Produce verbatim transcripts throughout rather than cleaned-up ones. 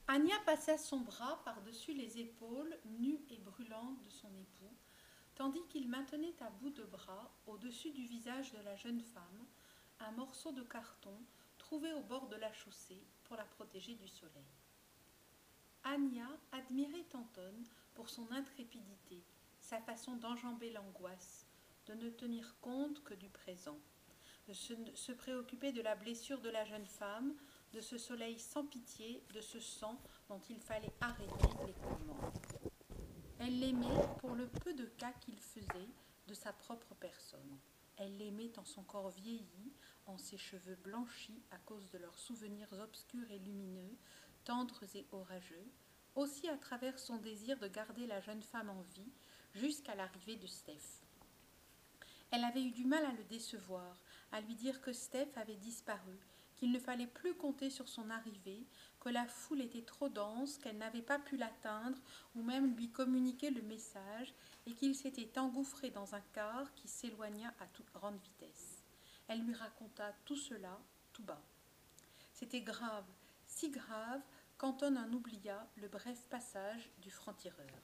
Anya passa son bras par-dessus les épaules nues et brûlantes de son époux, tandis qu'il maintenait à bout de bras, au-dessus du visage de la jeune femme, un morceau de carton trouvé au bord de la chaussée pour la protéger du soleil. Anya admirait Anton pour son intrépidité, sa façon d'enjamber l'angoisse, de ne tenir compte que du présent, de se, se préoccuper de la blessure de la jeune femme, de ce soleil sans pitié, de ce sang dont il fallait arrêter l'écoulement. Elle l'aimait pour le peu de cas qu'il faisait de sa propre personne. Elle l'aimait en son corps vieilli, en ses cheveux blanchis à cause de leurs souvenirs obscurs et lumineux, tendres et orageux, aussi à travers son désir de garder la jeune femme en vie jusqu'à l'arrivée de Steph. Elle avait eu du mal à le décevoir, à lui dire que Steph avait disparu, qu'il ne fallait plus compter sur son arrivée, que la foule était trop dense, qu'elle n'avait pas pu l'atteindre ou même lui communiquer le message, et qu'il s'était engouffré dans un car qui s'éloigna à toute grande vitesse. Elle lui raconta tout cela tout bas. C'était grave, si grave qu'Anton en oublia le bref passage du franc-tireur.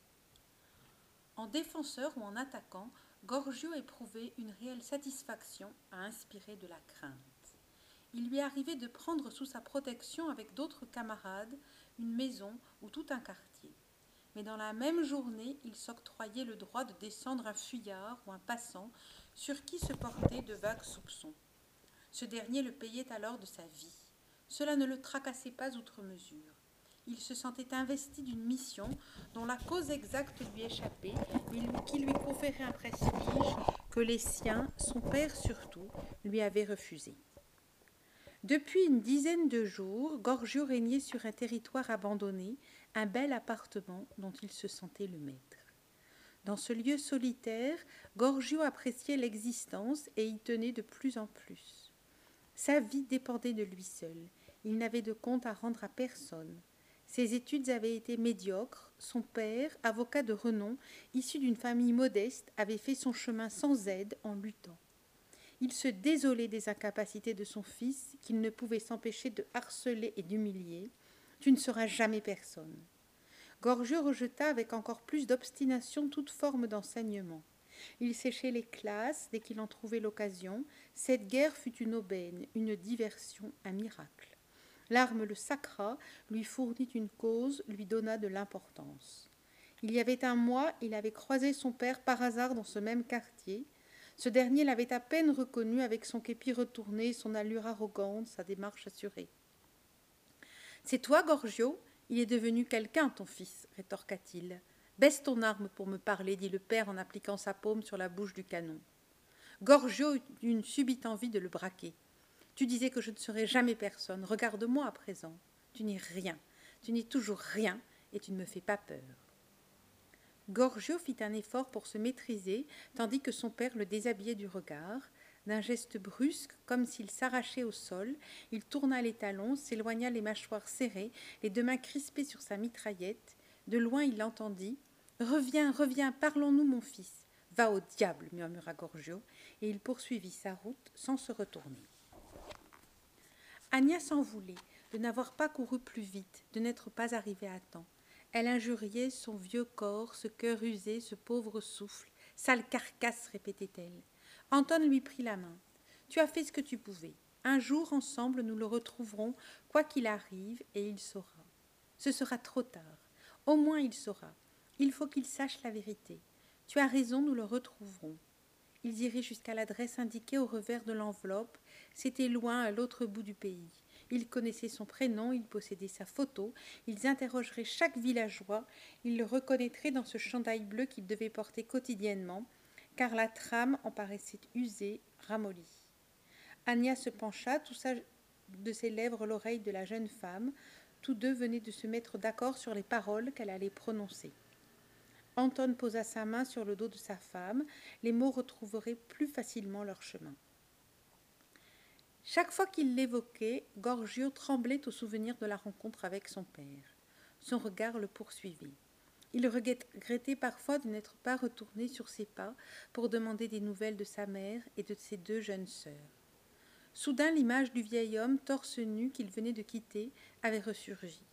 En défenseur ou en attaquant, Gorgio éprouvait une réelle satisfaction à inspirer de la crainte. Il lui arrivait de prendre sous sa protection avec d'autres camarades une maison ou tout un quartier. Mais dans la même journée, il s'octroyait le droit de descendre un fuyard ou un passant sur qui se portaient de vagues soupçons. Ce dernier le payait alors de sa vie. Cela ne le tracassait pas outre mesure. Il se sentait investi d'une mission dont la cause exacte lui échappait, mais qui lui conférait un prestige que les siens, son père surtout, lui avaient refusé. Depuis une dizaine de jours, Gorgio régnait sur un territoire abandonné, un bel appartement dont il se sentait le maître. Dans ce lieu solitaire, Gorgio appréciait l'existence et y tenait de plus en plus. Sa vie dépendait de lui seul. Il n'avait de compte à rendre à personne. Ses études avaient été médiocres. Son père, avocat de renom, issu d'une famille modeste, avait fait son chemin sans aide en luttant. Il se désolait des incapacités de son fils, qu'il ne pouvait s'empêcher de harceler et d'humilier. « Tu ne seras jamais personne. » Gorgio rejeta avec encore plus d'obstination toute forme d'enseignement. Il séchait les classes dès qu'il en trouvait l'occasion. Cette guerre fut une aubaine, une diversion, un miracle. L'arme le sacra, lui fournit une cause, lui donna de l'importance. Il y avait un mois, il avait croisé son père par hasard dans ce même quartier. Ce dernier l'avait à peine reconnu avec son képi retourné, son allure arrogante, sa démarche assurée. « C'est toi, Gorgio ? Il est devenu quelqu'un, ton fils, rétorqua-t-il. Baisse ton arme pour me parler, dit le père en appliquant sa paume sur la bouche du canon. Gorgio eut une subite envie de le braquer. Tu disais que je ne serais jamais personne. Regarde-moi à présent. Tu n'es rien. Tu n'es toujours rien et tu ne me fais pas peur. Gorgio fit un effort pour se maîtriser, tandis que son père le déshabillait du regard. D'un geste brusque, comme s'il s'arrachait au sol, il tourna les talons, s'éloigna les mâchoires serrées, les deux mains crispées sur sa mitraillette. De loin, il entendit « Reviens, reviens, parlons-nous, mon fils. »« Va au diable » murmura Gorgio, et il poursuivit sa route sans se retourner. Anya s'en voulait de n'avoir pas couru plus vite, de n'être pas arrivée à temps. Elle injuriait son vieux corps, ce cœur usé, ce pauvre souffle. « Sale carcasse » répétait-elle. Anton lui prit la main. « Tu as fait ce que tu pouvais. Un jour, ensemble, nous le retrouverons, quoi qu'il arrive, et il saura. Ce sera trop tard. Au moins, il saura. Il faut qu'il sache la vérité. Tu as raison, nous le retrouverons. » Ils iraient jusqu'à l'adresse indiquée au revers de l'enveloppe. C'était loin, à l'autre bout du pays. Ils connaissaient son prénom, ils possédaient sa photo, ils interrogeraient chaque villageois, ils le reconnaîtraient dans ce chandail bleu qu'il devait porter quotidiennement, car la trame en paraissait usée, ramollie. Anya se pencha, toucha de ses lèvres l'oreille de la jeune femme. Tous deux venaient de se mettre d'accord sur les paroles qu'elle allait prononcer. Anton posa sa main sur le dos de sa femme. Les mots retrouveraient plus facilement leur chemin. Chaque fois qu'il l'évoquait, Gorgio tremblait au souvenir de la rencontre avec son père. Son regard le poursuivait. Il regrettait parfois de n'être pas retourné sur ses pas pour demander des nouvelles de sa mère et de ses deux jeunes sœurs. Soudain, l'image du vieil homme torse nu qu'il venait de quitter avait ressurgi.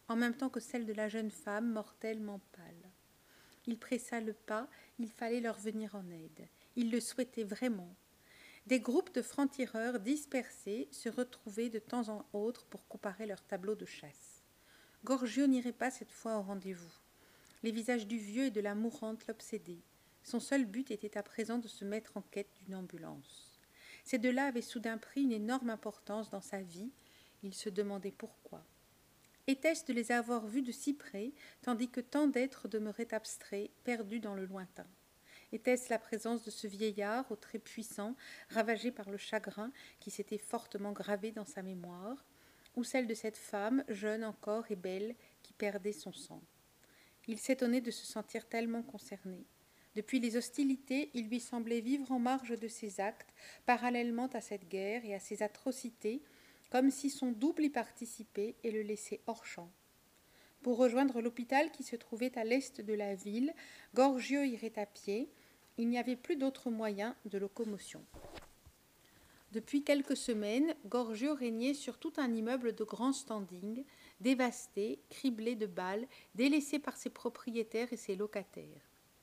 en même temps que celle de la jeune femme mortellement pâle. Il pressa le pas, il fallait leur venir en aide. Il le souhaitait vraiment. Des groupes de francs-tireurs dispersés se retrouvaient de temps en autre pour comparer leurs tableaux de chasse. Gorgio n'irait pas cette fois au rendez-vous. Les visages du vieux et de la mourante l'obsédaient. Son seul but était à présent de se mettre en quête d'une ambulance. Ces deux-là avaient soudain pris une énorme importance dans sa vie. Il se demandait pourquoi. Était-ce de les avoir vus de si près, tandis que tant d'êtres demeuraient abstraits, perdus dans le lointain? Était-ce la présence de ce vieillard aux traits puissants, ravagé par le chagrin qui s'était fortement gravé dans sa mémoire, ou celle de cette femme, jeune encore et belle, qui perdait son sang? Il s'étonnait de se sentir tellement concerné. Depuis les hostilités, il lui semblait vivre en marge de ses actes, parallèlement à cette guerre et à ces atrocités, comme si son double y participait et le laissait hors champ. Pour rejoindre l'hôpital qui se trouvait à l'est de la ville, Gorgio irait à pied. Il n'y avait plus d'autre moyen de locomotion. Depuis quelques semaines, Gorgio régnait sur tout un immeuble de grand standing, dévasté, criblé de balles, délaissé par ses propriétaires et ses locataires.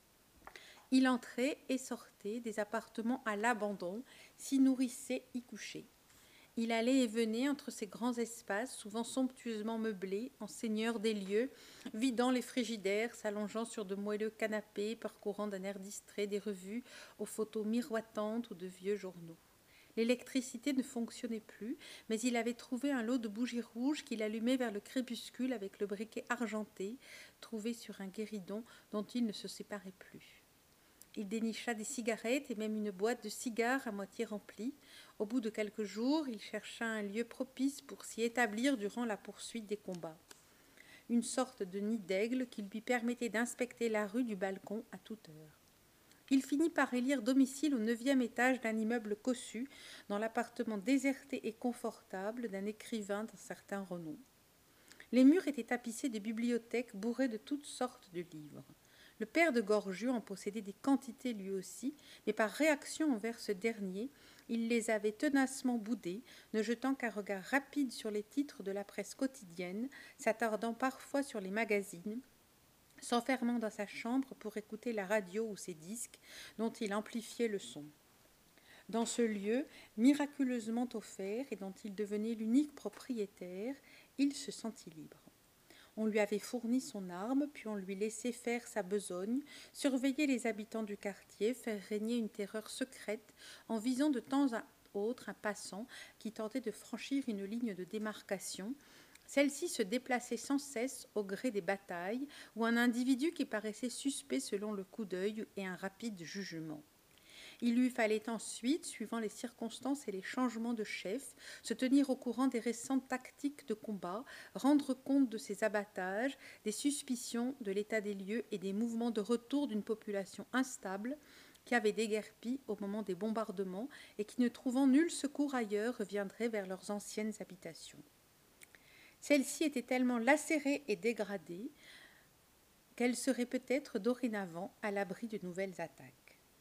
Il entrait et sortait des appartements à l'abandon, s'y nourrissait, y couchait. Il allait et venait entre ces grands espaces, souvent somptueusement meublés, en seigneur des lieux, vidant les frigidaires, s'allongeant sur de moelleux canapés, parcourant d'un air distrait des revues aux photos miroitantes ou de vieux journaux. L'électricité ne fonctionnait plus, mais il avait trouvé un lot de bougies rouges qu'il allumait vers le crépuscule avec le briquet argenté, trouvé sur un guéridon dont il ne se séparait plus. Il dénicha des cigarettes et même une boîte de cigares à moitié remplie. Au bout de quelques jours, il chercha un lieu propice pour s'y établir durant la poursuite des combats. Une sorte de nid d'aigle qui lui permettait d'inspecter la rue du balcon à toute heure. Il finit par élire domicile au neuvième étage d'un immeuble cossu, dans l'appartement déserté et confortable d'un écrivain d'un certain renom. Les murs étaient tapissés de bibliothèques bourrées de toutes sortes de livres. Le père de Gorgio en possédait des quantités lui aussi, mais par réaction envers ce dernier, il les avait tenacement boudés, ne jetant qu'un regard rapide sur les titres de la presse quotidienne, s'attardant parfois sur les magazines, s'enfermant dans sa chambre pour écouter la radio ou ses disques, dont il amplifiait le son. Dans ce lieu, miraculeusement offert et dont il devenait l'unique propriétaire, il se sentit libre. On lui avait fourni son arme, puis on lui laissait faire sa besogne, surveiller les habitants du quartier, faire régner une terreur secrète en visant de temps à autre un passant qui tentait de franchir une ligne de démarcation. Celle-ci se déplaçait sans cesse au gré des batailles, ou un individu qui paraissait suspect selon le coup d'œil et un rapide jugement. Il lui fallait ensuite, suivant les circonstances et les changements de chef, se tenir au courant des récentes tactiques de combat, rendre compte de ses abattages, des suspicions, de l'état des lieux et des mouvements de retour d'une population instable qui avait déguerpi au moment des bombardements et qui, ne trouvant nul secours ailleurs, reviendrait vers leurs anciennes habitations. Celles-ci étaient tellement lacérées et dégradées qu'elles seraient peut-être dorénavant à l'abri de nouvelles attaques.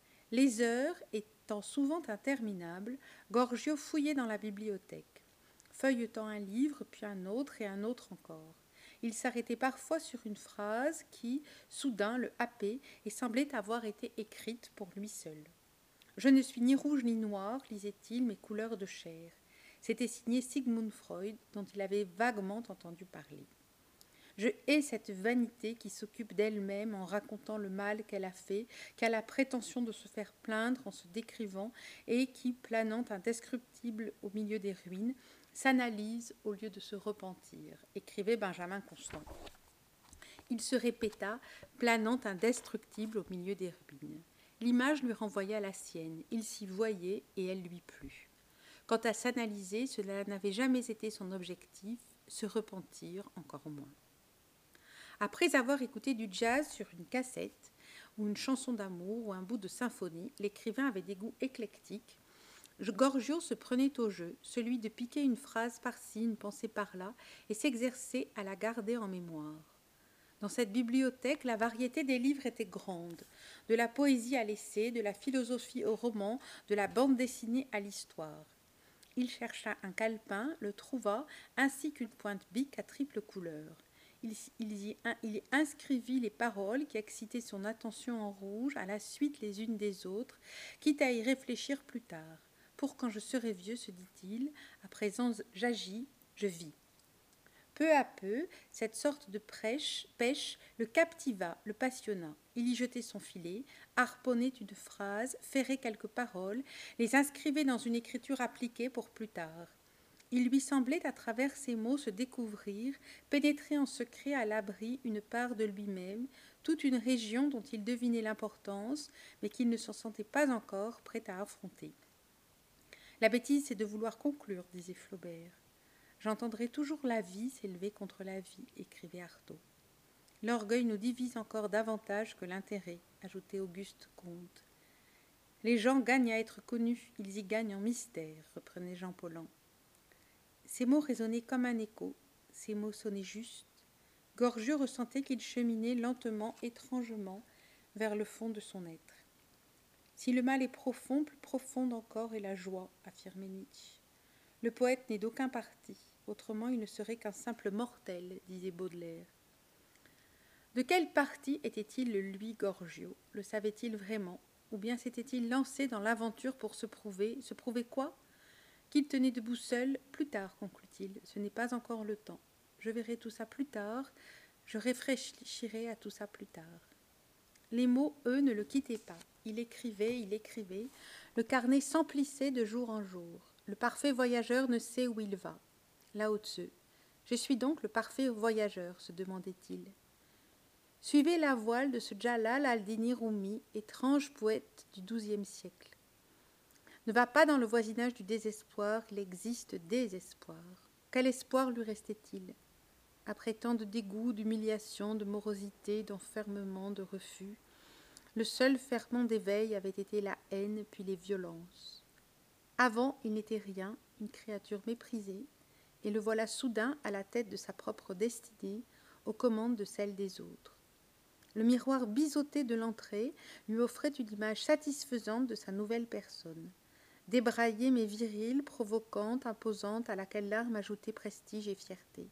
Les heures étant souvent interminables, Gorgio fouillait dans la bibliothèque, feuilletant un livre, puis un autre et un autre encore. Il s'arrêtait parfois sur une phrase qui, soudain, le happait et semblait avoir été écrite pour lui seul. « Je ne suis ni rouge ni noir, lisait-il, mais couleur de chair. » C'était signé Sigmund Freud, dont il avait vaguement entendu parler. Je hais cette vanité qui s'occupe d'elle-même en racontant le mal qu'elle a fait, qui a la prétention de se faire plaindre en se décrivant et qui, planant indescriptible au milieu des ruines, s'analyse au lieu de se repentir, écrivait Benjamin Constant. Il se répéta, planant indestructible au milieu des ruines. L'image lui renvoya la sienne, il s'y voyait et elle lui plut. Quant à s'analyser, cela n'avait jamais été son objectif, se repentir encore moins. Après avoir écouté du jazz sur une cassette, ou une chanson d'amour, ou un bout de symphonie, l'écrivain avait des goûts éclectiques. Gorgio se prenait au jeu, celui de piquer une phrase par-ci, une pensée par-là, et s'exercer à la garder en mémoire. Dans cette bibliothèque, la variété des livres était grande, de la poésie à l'essai, de la philosophie au roman, de la bande dessinée à l'histoire. Il chercha un calepin, le trouva, ainsi qu'une pointe bic à triple couleur. il, il, y, il y inscrivit les paroles qui excitaient son attention en rouge à la suite les unes des autres, quitte à y réfléchir plus tard. Pour quand je serai vieux, se dit-il, à présent j'agis, je vis. Peu à peu, cette sorte de prêche, pêche le captiva, le passionna. Il y jetait son filet, harponnait une phrase, ferrait quelques paroles, les inscrivait dans une écriture appliquée pour plus tard. Il lui semblait à travers ces mots se découvrir, pénétrer en secret à l'abri une part de lui-même, toute une région dont il devinait l'importance, mais qu'il ne se sentait pas encore prêt à affronter. La bêtise, c'est de vouloir conclure, disait Flaubert. J'entendrai toujours la vie s'élever contre la vie, écrivait Artaud. L'orgueil nous divise encore davantage que l'intérêt, ajoutait Auguste Comte. Les gens gagnent à être connus, ils y gagnent en mystère, reprenait Jean Paulhan. Ces mots résonnaient comme un écho, ces mots sonnaient juste. Gorgiou ressentait qu'il cheminait lentement, étrangement, vers le fond de son être. Si le mal est profond, plus profonde encore est la joie, affirmait Nietzsche. Le poète n'est d'aucun parti, autrement il ne serait qu'un simple mortel, disait Baudelaire. De quel parti était-il, lui, Gorgiou? Le savait-il vraiment? Ou bien s'était-il lancé dans l'aventure pour se prouver? Se prouver quoi? Qu'il tenait debout seul, plus tard, conclut-il. Ce n'est pas encore le temps. Je verrai tout ça plus tard, je réfléchirai à tout ça plus tard. Les mots, eux, ne le quittaient pas. Il écrivait, il écrivait. Le carnet s'emplissait de jour en jour. Le parfait voyageur ne sait où il va. Lao Tzu. Je suis donc le parfait voyageur, se demandait-il. Suivez la voile de ce Jalal al-Dini Rumi, étrange poète du douzième siècle. Ne va pas dans le voisinage du désespoir, il existe des espoirs. Quel espoir lui restait-il? Après tant de dégoût, d'humiliation, de morosité, d'enfermement, de refus, le seul ferment d'éveil avait été la haine puis les violences. Avant, il n'était rien, une créature méprisée, et le voilà soudain à la tête de sa propre destinée, aux commandes de celle des autres. Le miroir biseauté de l'entrée lui offrait une image satisfaisante de sa nouvelle personne, débraillée mais virile, provocante, imposante, à laquelle l'âme ajoutait prestige et fierté.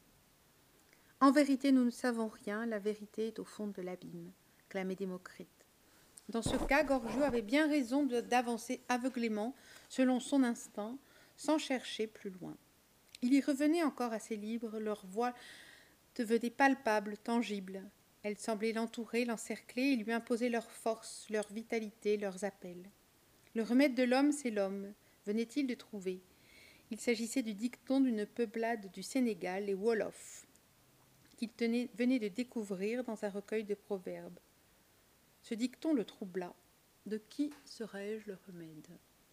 En vérité, nous ne savons rien, la vérité est au fond de l'abîme, clamait Démocrite. Dans ce cas, Gorgiou avait bien raison d'avancer aveuglément, selon son instinct, sans chercher plus loin. Il y revenait encore à ses livres, leur voix devenait palpable, tangible. Elle semblait l'entourer, l'encercler et lui imposer leur force, leur vitalité, leurs appels. Le remède de l'homme, c'est l'homme, venait-il de trouver. Il s'agissait du dicton d'une peuplade du Sénégal, les Wolofs, qu'il tenait, venait de découvrir dans un recueil de proverbes. Ce dicton le troubla. De qui serais-je le remède?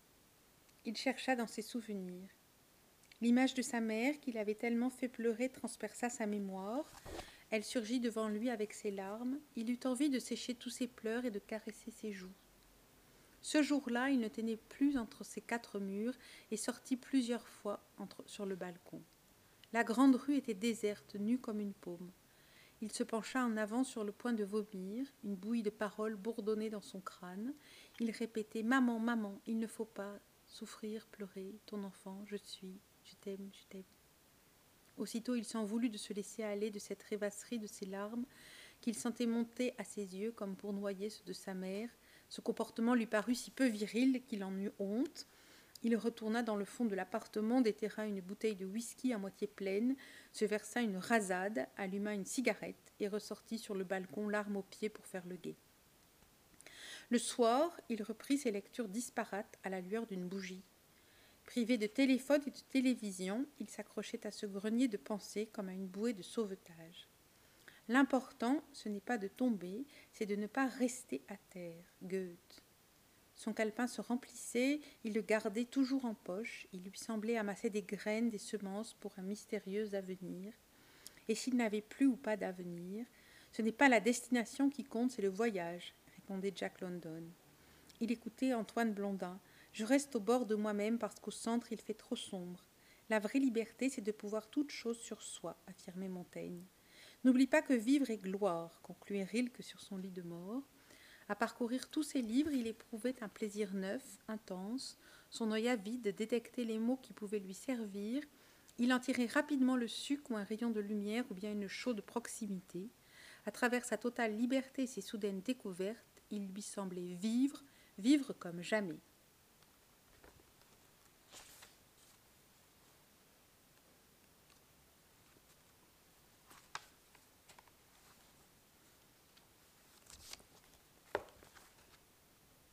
Il chercha dans ses souvenirs. L'image de sa mère, qui l'avait tellement fait pleurer, transperça sa mémoire. Elle surgit devant lui avec ses larmes. Il eut envie de sécher tous ses pleurs et de caresser ses joues. Ce jour-là, il ne tenait plus entre ses quatre murs et sortit plusieurs fois entre, sur le balcon. La grande rue était déserte, nue comme une paume. Il se pencha en avant sur le point de vomir, une bouillie de paroles bourdonnait dans son crâne. Il répétait « Maman, maman, il ne faut pas souffrir, pleurer, ton enfant, je suis, je t'aime, je t'aime. » Aussitôt, il s'en voulut de se laisser aller de cette rêvasserie de ses larmes qu'il sentait monter à ses yeux comme pour noyer ceux de sa mère. Ce comportement lui parut si peu viril qu'il en eut honte. Il retourna dans le fond de l'appartement, déterra une bouteille de whisky à moitié pleine, se versa une rasade, alluma une cigarette et ressortit sur le balcon, l'arme aux pieds pour faire le guet. Le soir, il reprit ses lectures disparates à la lueur d'une bougie. Privé de téléphone et de télévision, il s'accrochait à ce grenier de pensée comme à une bouée de sauvetage. L'important, ce n'est pas de tomber, c'est de ne pas rester à terre. Goethe. Son calepin se remplissait, il le gardait toujours en poche, il lui semblait amasser des graines, des semences pour un mystérieux avenir. Et s'il n'avait plus ou pas d'avenir, ce n'est pas la destination qui compte, c'est le voyage, répondait Jack London. Il écoutait Antoine Blondin. Je reste au bord de moi-même parce qu'au centre il fait trop sombre. La vraie liberté, c'est de pouvoir toute chose sur soi, affirmait Montaigne. N'oublie pas que vivre est gloire, concluait Rilke sur son lit de mort. À parcourir tous ses livres, il éprouvait un plaisir neuf, intense. Son œil avide détectait les mots qui pouvaient lui servir Il en tirait rapidement le suc ou un rayon de lumière ou bien une chaude proximité. À travers sa totale liberté et ses soudaines découvertes, il lui semblait vivre, vivre comme jamais.